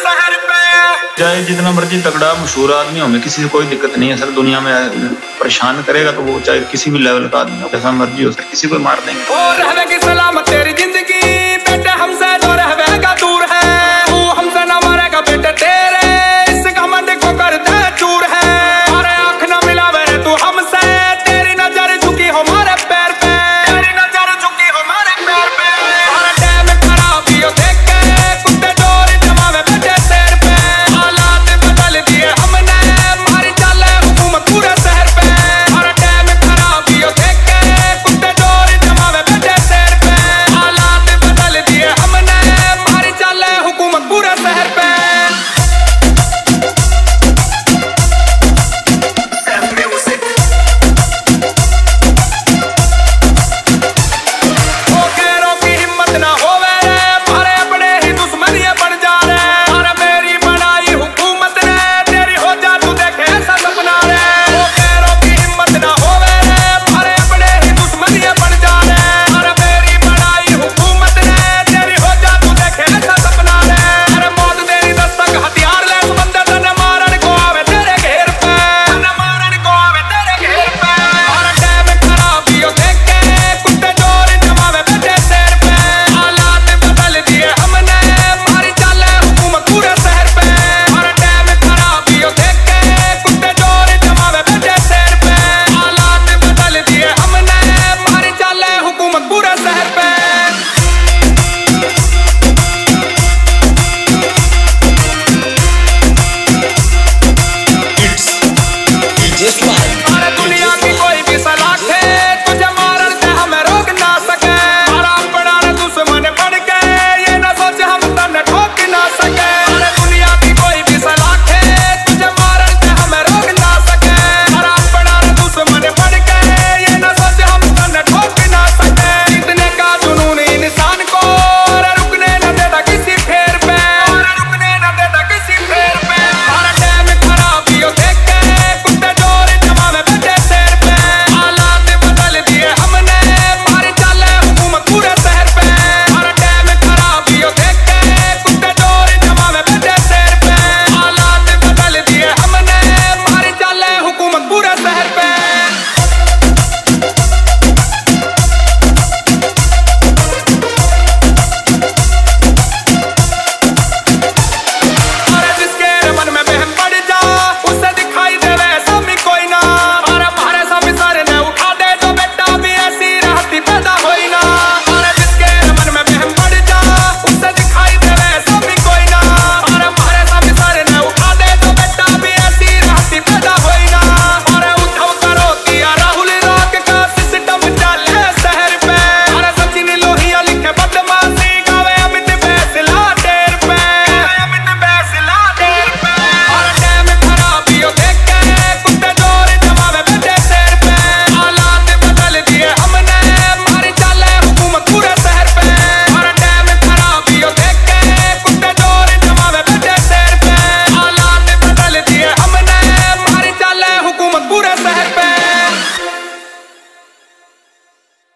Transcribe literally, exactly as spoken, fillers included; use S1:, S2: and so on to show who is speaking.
S1: चाहे जितना मर्जी तगड़ा मशहूर आदमी हो, में किसी से कोई दिक्कत नहीं है सर। दुनिया में परेशान करेगा तो वो चाहे किसी भी लेवल का आदमी हो, जैसा मर्जी हो सर, किसी को मार देंगे।
S2: और रहने की सलामत तेरी जिंदगी